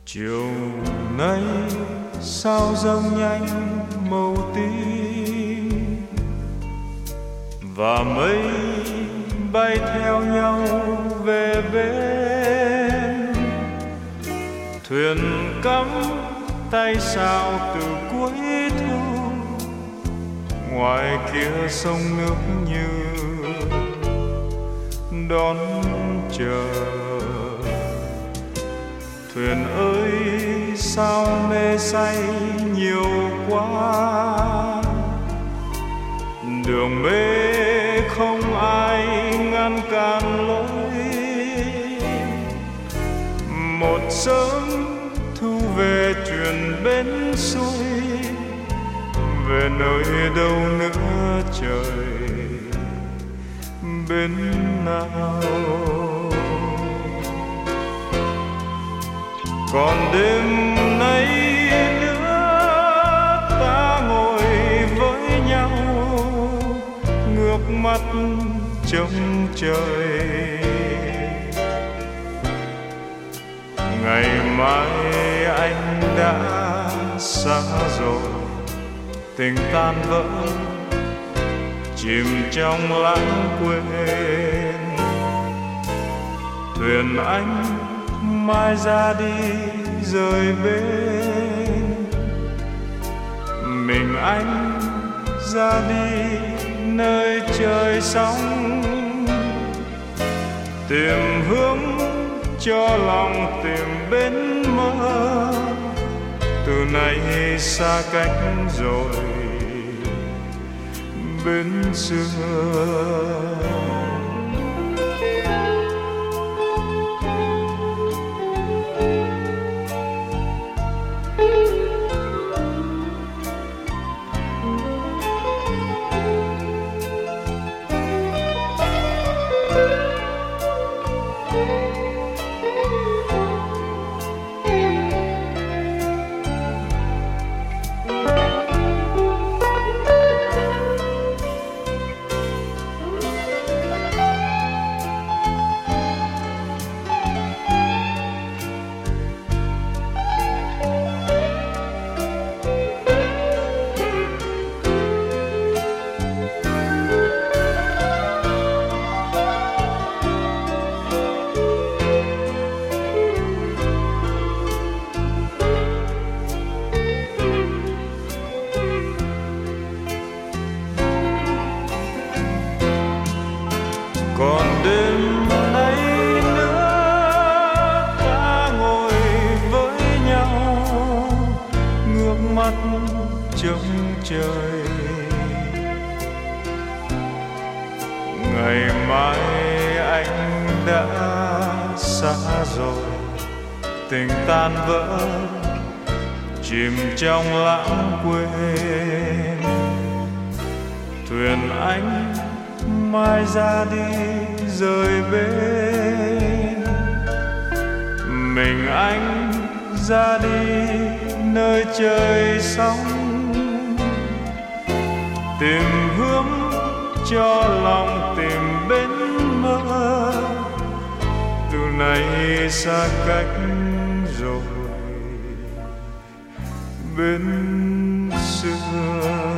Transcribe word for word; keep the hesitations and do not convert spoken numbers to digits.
Chiều nay sao dâng nhanh màu tím và mây bay theo nhau về bên, thuyền cắm tay sao từ cuối thu, ngoài kia sông nước như đón chờ. Thuyền ơi sao mê say nhiều quá, đường mê không ai ngăn cản lối. Một sớm thu về chuyện bên xuôi, về nơi đâu nữa trời bên nào. Còn đêm nay nữa ta ngồi với nhau, ngước mắt trông trời. Ngày mai anh đã xa rồi, tình tan vỡ chìm trong lãng quên. Thuyền anh mai ra đi rời bên, mình anh ra đi nơi trời sóng. Tìm hướng cho lòng tìm bên mơ, từ nay xa cách rồi bên xưa. Còn đêm nay nữa ta ngồi với nhau, ngước mắt trông trời. Ngày mai anh đã xa rồi, tình tan vỡ chìm trong lãng quên. Thuyền anh mai ra đi rời bên, mình anh ra đi nơi trời sóng. Tìm hướng cho lòng tìm bên mơ, từ nay xa cách rồi bên xưa.